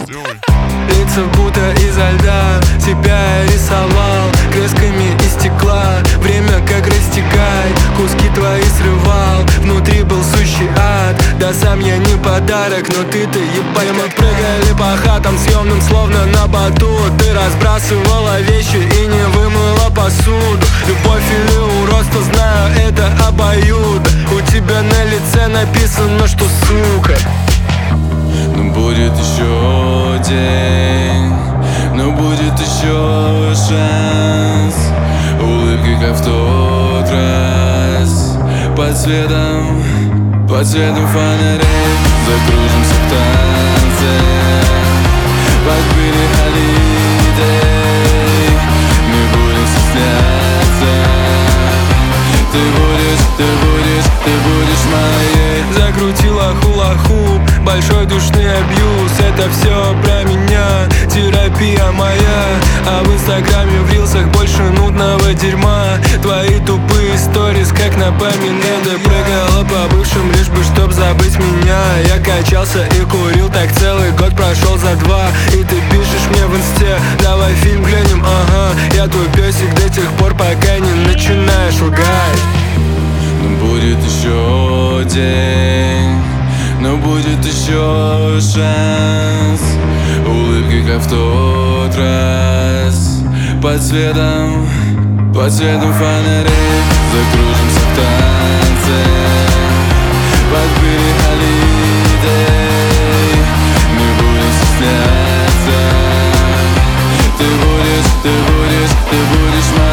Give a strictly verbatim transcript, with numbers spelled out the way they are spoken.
Лица будто изо льда, тебя я рисовал красками из стекла. Время как растекает, куски твои срывал. Внутри был сущий ад, да сам я не подарок, но ты-то ебать. Мы прыгали по хатам съемным, словно на батут. Ты разбрасывала вещи и не вымыла посуду. Любовь или уродство, знаю, это обоюдно. У тебя на лице написано, что сука. Но будет еще день, но будет еще шанс. Улыбки, как в тот раз. Под светом, под светом фонарей закружимся в танце. Под Билли Холидей мы будем стесняться. Ты будешь, ты будешь, ты будешь моей. Закрутила хула-хуп, большой душный абьюз. Это все про меня, терапия моя. А в инстаграме, в рилсах больше нудного дерьма. Твои тупые сторис, как напоминают. Ты прыгала по бывшим, лишь бы чтоб забыть меня. Я качался и курил, так целый год прошел за два. И ты пишешь мне в инсте: давай фильм глянем, ага. Я твой песик до тех пор, пока не начинаешь лгать. Но будет еще день, но будет еще шанс. Улыбки, как в тот раз. Под светом, под светом фонарей закружимся в танце. Под Билли Холидей мы будем стесняться. Ты будешь, ты будешь, ты будешь моей.